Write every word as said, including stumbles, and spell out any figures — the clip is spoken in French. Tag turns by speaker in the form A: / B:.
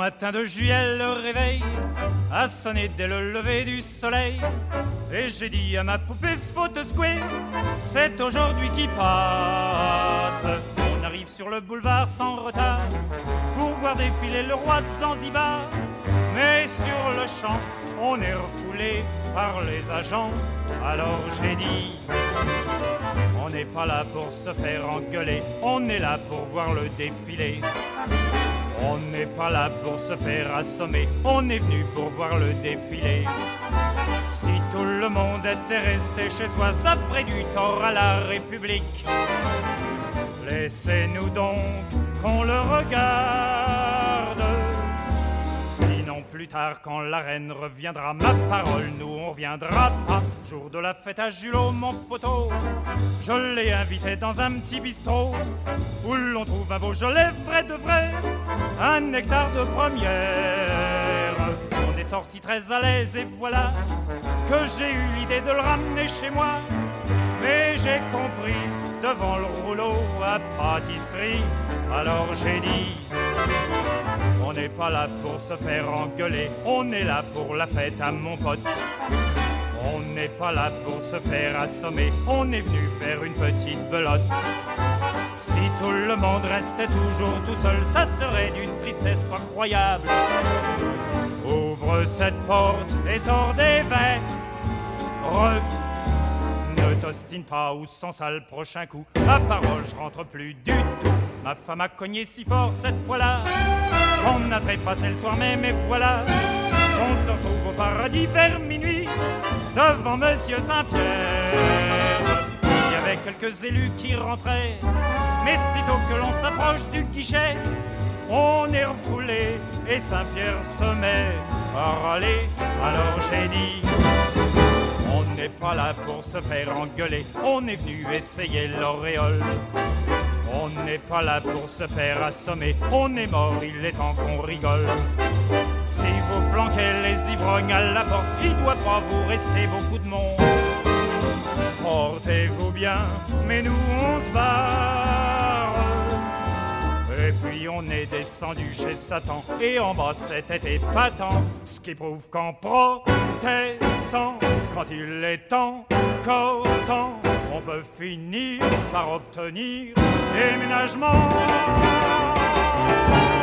A: matin de juillet, le réveil a sonné dès le lever du soleil. Et j'ai dit à ma poupée, faut te secouer, c'est aujourd'hui qui passe. On arrive sur le boulevard sans retard pour voir défiler le roi de Zanzibar. Mais sur le champ, on est refoulé par les agents. Alors j'ai dit, on n'est pas là pour se faire engueuler, on est là pour voir le défilé. On n'est pas là pour se faire assommer, on est venu pour voir le défilé. Si tout le monde était resté chez soi, ça ferait du tort à la République. Laissez-nous donc qu'on le regarde. Sinon plus tard quand la reine reviendra, ma parole, nous on reviendra pas. Jour de la fête à Julot, mon poteau, je l'ai invité dans un petit bistrot où l'on trouve un Beaujolais vrai de vrai, un nectar de première. On est sorti très à l'aise et voilà que j'ai eu l'idée de le ramener chez moi. Mais j'ai compris devant le rouleau à pâtisserie, alors j'ai dit, on n'est pas là pour se faire engueuler, on est là pour la fête à mon pote. On n'est pas là pour se faire assommer, on est venu faire une petite belote. Si tout le monde restait toujours tout seul, ça serait d'une tristesse pas croyable. Ouvre cette porte et sors des verres. Ne t'ostine pas ou sans ça le prochain coup. Ma parole, je rentre plus du tout. Ma femme a cogné si fort cette fois-là qu'on a trépassé le soir même et voilà. On se retrouve au paradis vers minuit devant Monsieur Saint-Pierre. Il y avait quelques élus qui rentraient, mais sitôt que l'on s'approche du guichet, on est refoulé et Saint-Pierre se met à râler. Alors j'ai dit, on n'est pas là pour se faire engueuler, on est venu essayer l'auréole. On n'est pas là pour se faire assommer, on est mort, il est temps qu'on rigole. Si vous flanquez les ivrognes à la porte, il doit pas vous rester beaucoup de monde. Portez-vous bien, mais nous on se barre. Et puis on est descendu chez Satan, et en bas c'était épatant. Ce qui prouve qu'en protestant, quand il est encore temps, on peut finir par obtenir déménagement.